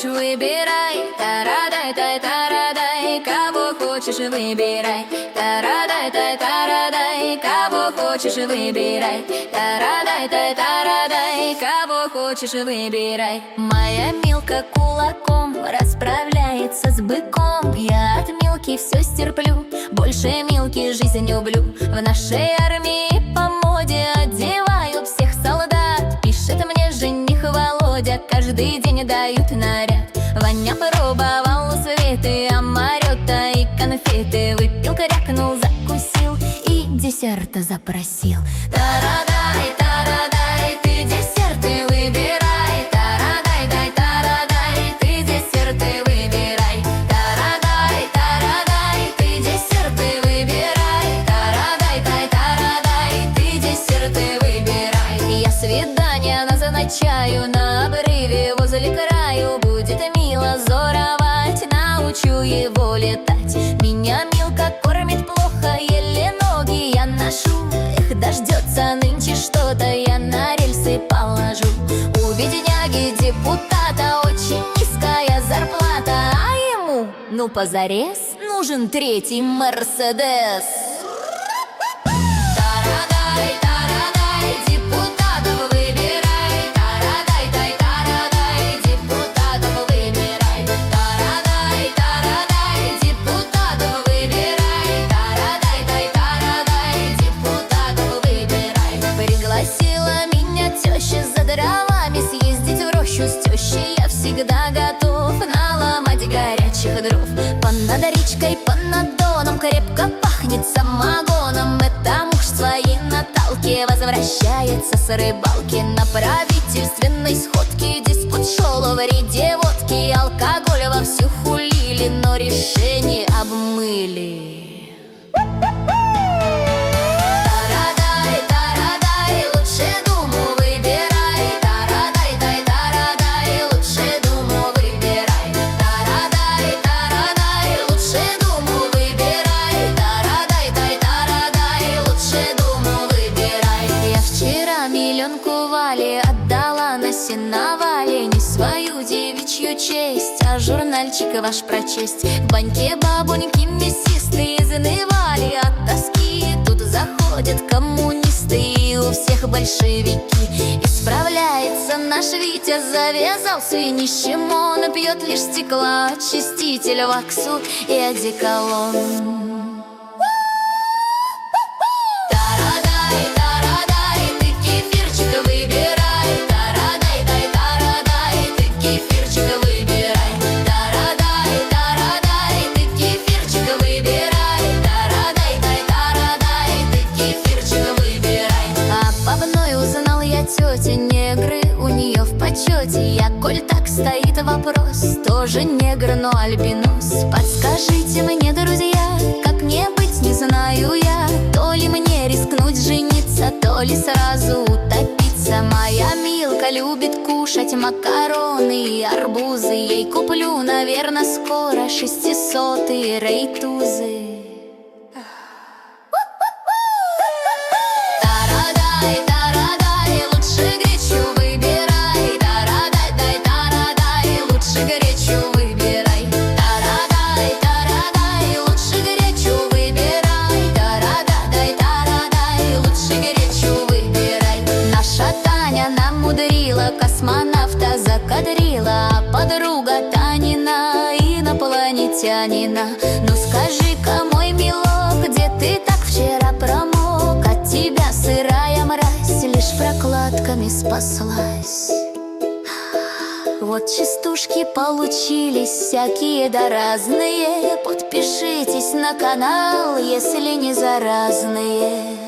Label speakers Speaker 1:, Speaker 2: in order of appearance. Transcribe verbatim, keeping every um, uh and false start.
Speaker 1: хочешь, выбирай. Тарадай-тай, тарадай, кого хочешь, выбирай. Тарадай-тай, тарадай, кого хочешь, выбирай. Тарадай-тай, тарадай, кого хочешь, выбирай. Моя Милка кулаком расправляется с быком. Я от Милки все стерплю, больше Милки жизнь люблю. В нашей армии по моде одевают всех солдат. Пишет мне жених Володя, каждый день дают наряд. Ваня пробовал у Светы амарёта и конфеты. Выпил, крякнул, закусил и десерта запросил. Тарадай, тарадай, ты десерты выбирай. Тарадай, дай, тарадай, ты десерты выбирай. Тарадай, тарадай, ты десерты выбирай. Тарадай, дай, тарадай, ты десерты выбирай. Я свидание назначаю на обрыве возле краю. Будет мило зоровать, научу его летать. Меня Милка кормит плохо, еле ноги я ношу. Эх, дождется нынче что-то, я на рельсы положу. У бедняги депутата очень низкая зарплата, а ему, ну позарез, нужен третий Мерседес. Тарадай, тарадай, депутатов выбирай. Тарадай, дай, тарадай, депутатов выбирай. Тарадай, тарадай, депутатов выбирай. Тарадай, дай, тарадай, депутатов выбирай. Пригласила меня теща за дровами съездить в рощу с тещей. Я всегда готов наломать горячих дров. Понад речкой, понад доном крепко пахнет самогоном. Это муж своей Наталки возвращается с рыбалки. На правительственной сходке диспут шел о вреде водки. Алкоголь вовсю хулили, но решение обмыли. Тарадай, тарадай, лучше думу выбирай. Тарадай, дай, тарадай, лучше думу выбирай. Тарадай, тарадай, лучше думу выбирай. Тарадай, дай, тарадай, лучше думу выбирай. Я вчера миллионку Вале отдала на сеновале. Не свою девичью честь, а журнальчик ваш прочесть. В баньке бабуньки мясистые изнывали от тоски. Тут заходят коммунисты и у всех большевики. Исправляется наш Витя, завязался и нищим. Он пьет лишь стеклоочиститель, ваксу и одеколон. Тарадай, тарадай, ты кефирчик выбирай. Тарадай, дай, тарадай, ты кефирчик выбирай. Тарадай, тарадай, ты кефирчик выбирай. Тарадай, дай, тарадай, ты кефирчик выбирай. А бабной узнал я тетя негры, у нее в почете. Я, коль так стоит вопрос, тоже негр, но альбинос. Подскажите мне, друзья, как мне быть, не знаю я. То ли мне рискнуть жениться, то ли сразу утопиться. Моя Милка любит кушать макароны и арбузы. Ей куплю, наверное, скоро шестисотые рейтузы. Тарадай, тарадай, лучше гречу выбирай. Тарадай, дай, тарадай, лучше гречу выбирай. Тарадай, тарадай, лучше гречу выбирай. Тарадай, дай, тарадай, лучше гречу выбирай. Наша Таня намудрила, космонавта закадрила. А подруга Танина инопланетянина. Ну скажи-ка, мой милок, где ты так вчера промок? От тебя сырая мразь лишь прокладками спаслась. Вот частушки получились всякие да разные. Подпишитесь на канал, если не заразные.